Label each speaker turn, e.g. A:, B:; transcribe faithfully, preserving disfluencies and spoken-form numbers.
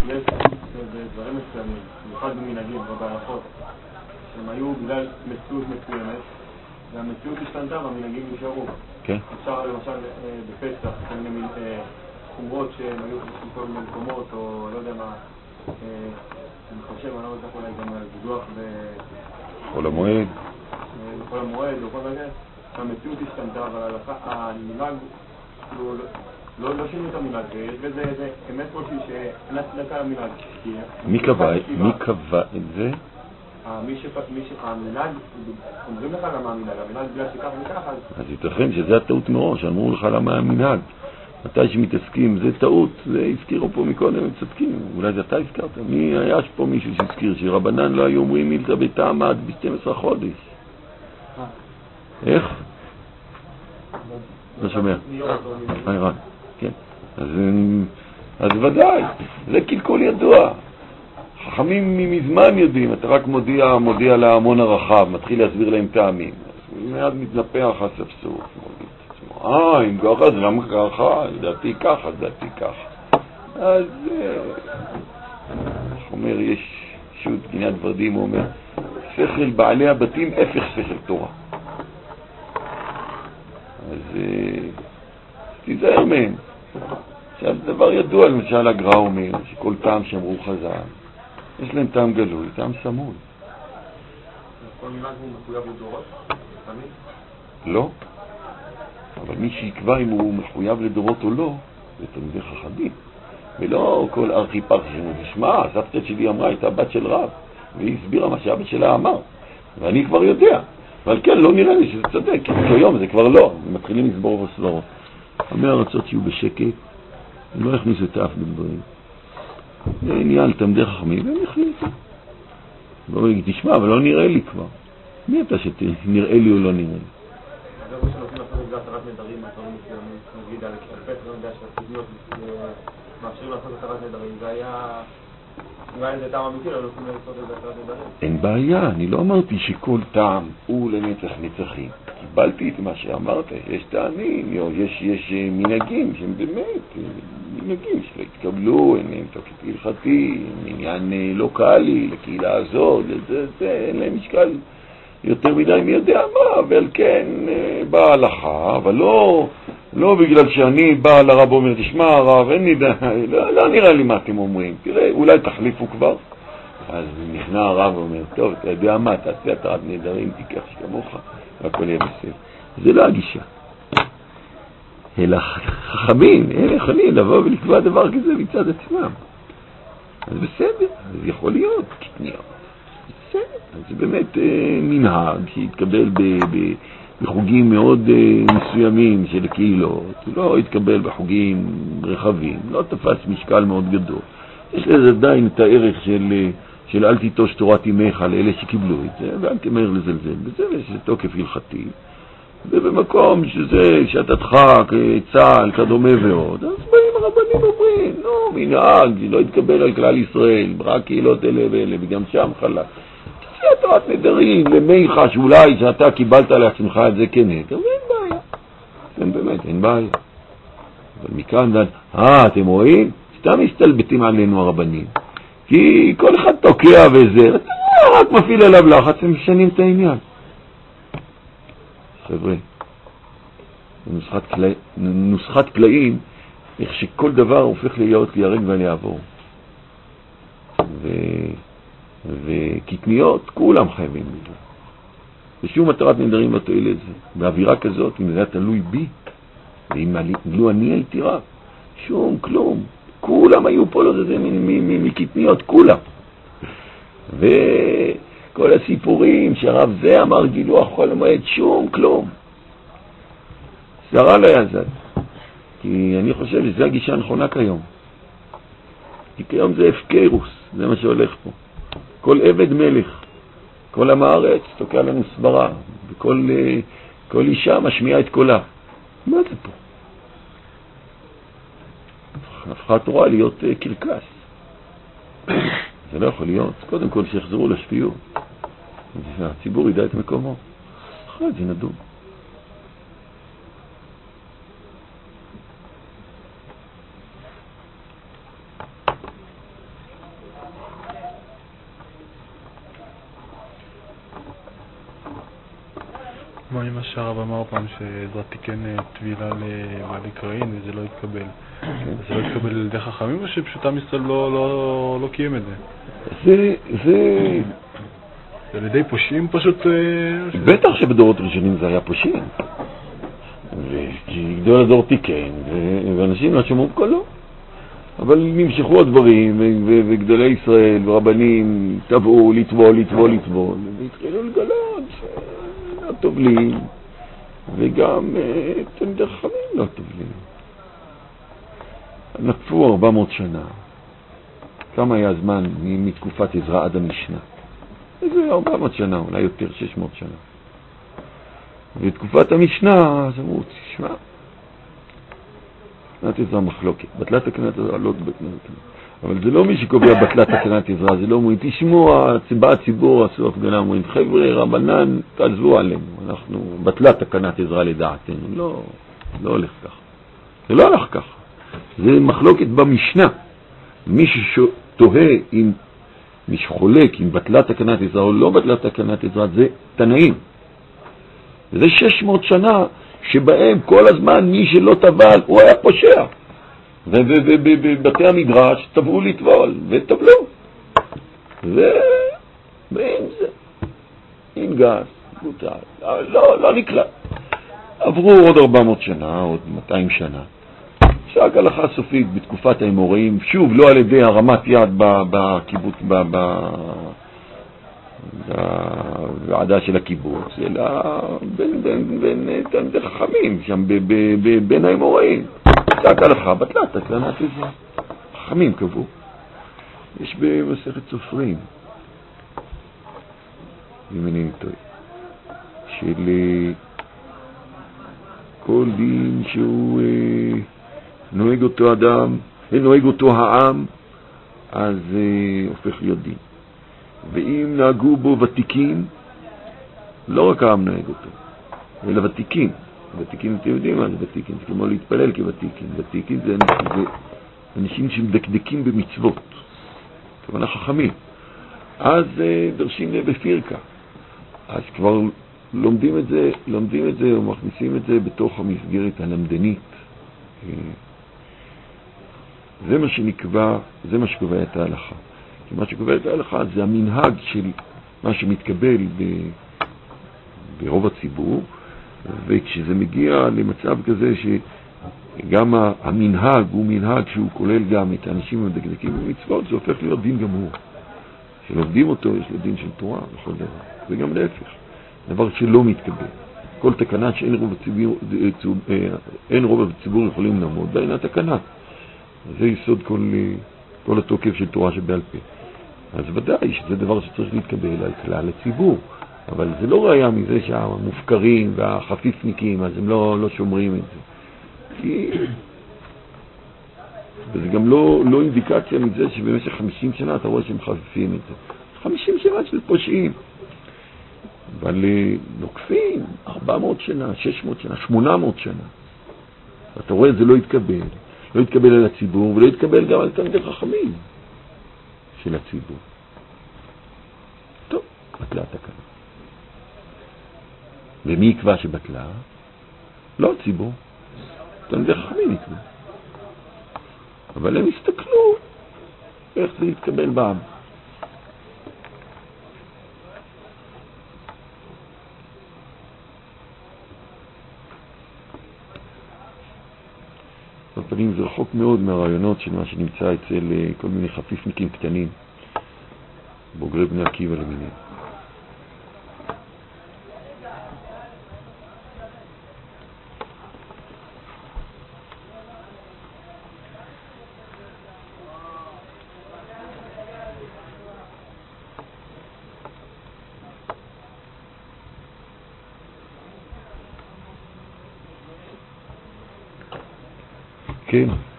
A: יש דברים מסוימים, במיוחד במנהגים או בהלכות, שהם היו בגלל מציאות מסוימת, והמציאות השתנתה והמנהגים נשארו.
B: כן.
A: אפשר למשל בפסח, כל מיני חומרות שהם היו בכל מיני מקומות, או לא יודע מה, אני חושב, אני לא יודע אולי גם על גידוח
B: בחול המועד.
A: בחול המועד או כל מיני, המציאות השתנתה, אבל המנהג לא שינו את המנהג, יש בזה איזה אמת ראשי שאין הצדקה למנהג.
B: מי קבע את זה?
A: המנהג, אומרים לך למה המנהג, המנהג בגלל שכך וכך,
B: אז ייתכן שזה הטעות מראש, אמרו לך למה המנהג. מתי שמתעסקים, זה טעות, זה הזכירו פה מקודם, הם צדקים, אולי זה אתה הזכרת. מי היה פה מישהו שהזכיר שרבנן לא היו אומרים מילתא בתעמד ב-שנים עשר חודש? איך? לא שומע. ערן, כן. אז, אז ודאי, זה קלקול ידוע. חכמים מזמן יודעים, אתה רק מודיע, מודיע להמון הרחב, מתחיל להסביר להם טעמים. אז מיד מתנפח הספסוף. אה, אם ככה, אז למה ככה? לדעתי ככה, לדעתי ככה. אז, איך אומר, יש שו"ת קינת ורדים, הוא אומר, שכל בעלי הבתים, הפך שכל תורה. אז תיזהר מהם. עכשיו, דבר ידוע, למשל הגר"א אומר, שכל טעם שאמרו חז"ל, יש להם טעם גלוי, טעם סמוי.
A: כל מנהג הוא מחויב לדורות? תמיד?
B: לא. אבל מי שיקבע אם הוא מחויב לדורות או לא, זה תלמידי חכמים. ולא כל ארכי פרחי שמע, הסבתא שלי אמרה, הייתה בת של רב, והיא הסבירה מה שהאבא שלה אמר. ואני כבר יודע. אבל כן, לא נראה לי שזה צדק, כי כיום זה כבר לא. מתחילים לסבור וסברות. עמי ארצות שיהיו בשקט, הם לא יכניסו את האף בדברים. זה עניין תלמידי חכמים, והם יכניסו. בואו נגיד, תשמע, אבל לא נראה לי כבר. מי אתה שנראה לי או לא נראה לי?
A: זה ראש שנותנים לעשות את זה עשרת נדרים, עשרים מסוימים, נגיד על הכתפת, לא יודע שהתזמיות מאפשרים לעשות עשרת נדרים, זה היה... אולי איזה טעם אמיתי, לא נותנים לעשות את זה עשרת נדרים.
B: אין בעיה, אני לא אמרתי שכל טעם הוא לנצח נצחים. קיבלתי את מה שאמרת, יש טעמים, יש, יש מנהגים שהם באמת מנהגים שלא התקבלו, הם תוקף הלכתי, עניין לוקלי, לקהילה הזאת, לזה, זה, אין להם משקל יותר מדי מי יודע מה, אבל כן, בא הלכה, אבל לא, לא בגלל שאני בא לרב אומר, תשמע הרב, אין לי די, לא, לא נראה לי מה אתם אומרים, תראה, אולי תחליפו כבר. אז נכנע הרב ואומר, טוב, אתה יודע מה, תעשה התרת נדרים, תיקח שכמוך, והכל יהיה בסדר. זה לא הגישה. אלא חכמים, הם יכולים לבוא ולקבוע דבר כזה מצד עצמם. אז בסדר, אז יכול להיות קטניות. בסדר, אז זה באמת אה, מנהג שהתקבל ב, ב, בחוגים מאוד אה, מסוימים של קהילות, הוא לא התקבל בחוגים רחבים, לא תפס משקל מאוד גדול. יש לזה עדיין את הערך של, של אל תיטוש תורת אמך לאלה שקיבלו את זה, ואל תמהר לזלזל בזה, יש תוקף הלכתי. ובמקום שזה, שאתה תחק, צהל, כדומה ועוד, אז באים הרבנים אומרים, לא, מנהג, זה לא יתקבל על כלל ישראל, רק קהילות אלה ואלה, וגם שם חלה. תעשי התרת נדרים למיך, שאולי שאתה קיבלת לעצמך את זה כנגד, אבל אין בעיה. כן, באמת, אין בעיה. אבל מכאן, אה, אתם רואים? סתם מסתלבטים עלינו הרבנים. כי כל אחד תוקע וזה, אתה רק מפעיל עליו לחץ, הם משנים את העניין. חבר'ה, נוסחת, קלע... נוסחת קלעים, איך שכל דבר הופך להיות לירג ולעבור. ו... וכתניות, כולם חייבים בזה. ושום מטרת נדרים לא תועיל את זה. באווירה כזאת, אם זה היה תלוי בי, ואם לא אני הייתי רב, שום כלום. כולם היו פה לא זה מכתניות, כולם. וכל הסיפורים שהרב זה אמר גילוח כל המועד, שום כלום. שרה לא יעזד. כי אני חושב שזה הגישה הנכונה כיום. כי כיום זה הפקרוס, זה מה שהולך פה. כל עבד מלך, כל עם הארץ תוקע לנו סברה, וכל כל אישה משמיעה את קולה. מה זה פה? הפכה התורה להיות קרקס. זה לא יכול להיות. קודם כל שיחזרו לשפיות. הציבור ידע את מקומו. אחרי זה נדון.
C: מה עם שהרב אמר פעם שעזרת תיקן תבילה לקראין וזה לא התקבל? זה לא התקבל על ידי חכמים או שפשוט עם ישראל לא, לא, לא קיים את זה?
B: זה, זה...
C: זה על ידי פושעים פשוט...
B: בטח שבדורות ראשונים זה היה פושעים. כי גדול הדור תיקן, ואנשים לא שמעו קולו. אבל נמשכו הדברים, וגדולי ישראל ורבנים טבעו לטבול, לטבול, לטבול, והתחילו לגלות שלא טובלים, וגם תלמידי חכמים לא טובלים. נקפו ארבע מאות שנה. כמה היה הזמן מתקופת עזרא עד המשנה? זה ארבע מאות שנה, אולי יותר, שש מאות שנה. בתקופת המשנה, אז אמרו, תשמע, תקנת עזרא מחלוקת. בטלת תקנת עזרא לא בטלת תקנת. אבל זה לא מי שקובע בטלת תקנת עזרא, זה לא אומרים, תשמעו, בא הציבור, עשו הפגנה, אומרים, חבר'ה, רבנן, תעזבו עלינו. אנחנו בטלת תקנת עזרא לדעתנו. לא, לא הולך כך. זה לא הולך כך. זה מחלוקת במשנה. מי שתוהה עם, מי שחולק עם בטלת תקנת עזרא או לא בטלת תקנת עזרא, זה תנאים. וזה שש מאות שנה שבהם כל הזמן מי שלא טבל הוא היה פושע. ובבתי המדרש טבעו לטבול וטבלו. ואין זה. אין גס, בוטל. לא, לא נקלע. עברו עוד ארבע מאות שנה, עוד מאתיים שנה. שרק הלכה סופית בתקופת האמוראים, שוב לא על ידי הרמת יד בקיבוץ, בוועדה של הקיבוץ, אלא בין, בין, בין תלמידי חכמים, שם ב, ב, ב, בין האמוראים. שרק הלכה בטלת תקנת עזרא. חכמים קבעו. יש במסכת סופרים, אם אני טועה, של כל דין שהוא נוהג אותו אדם, נוהג אותו העם, אז uh, הופך להיות דין. ואם נהגו בו ותיקים, לא רק העם נוהג אותו, אלא ותיקים. ותיקים, אתם יודעים מה זה ותיקים? זה כמו להתפלל כוותיקים. ותיקים זה, זה אנשים שמדקדקים במצוות. כמובן חכמים. אז uh, דרשים בפירקה. אז כבר לומדים את זה, לומדים את זה ומכניסים את זה בתוך המסגרת הלמדנית. זה מה שנקבע, זה מה שקובע את ההלכה. כי מה שקובע את ההלכה זה המנהג של מה שמתקבל ב, ברוב הציבור, וכשזה מגיע למצב כזה שגם המנהג הוא מנהג שהוא כולל גם את האנשים המדקדקים במצוות, זה הופך להיות דין גמור. כשלומדים אותו יש לו דין של תורה וכל דבר. זה גם להפך. דבר שלא מתקבל. כל תקנה שאין רוב הציבור, אין רוב הציבור יכולים לעמוד בה, אין התקנה. זה יסוד כל, כל התוקף של תורה שבעל פה. אז ודאי שזה דבר שצריך להתקבל על כלל הציבור. אבל זה לא ראיה מזה שהמופקרים והחפיפניקים, אז הם לא, לא שומרים את זה. כי... וזה גם לא, לא אינדיקציה מזה שבמשך חמישים שנה אתה רואה שהם חפיפים את זה. חמישים שנה של פושעים. אבל נוקפים ארבע מאות שנה, שש מאות שנה, שמונה מאות שנה. אתה רואה, זה לא יתקבל. לא יתקבל על הציבור, ולא יתקבל גם על תלמידי חכמים של הציבור. טוב, בטלה התקנה. ומי יקבע שבטלה? לא הציבור. תלמידי חכמים יקבע. אבל הם הסתכלו איך זה יתקבל בעם. בפנים זה רחוק מאוד מהרעיונות של מה שנמצא אצל כל מיני חפיפניקים קטנים, בוגרי בני עקיבא למיניהם. כן.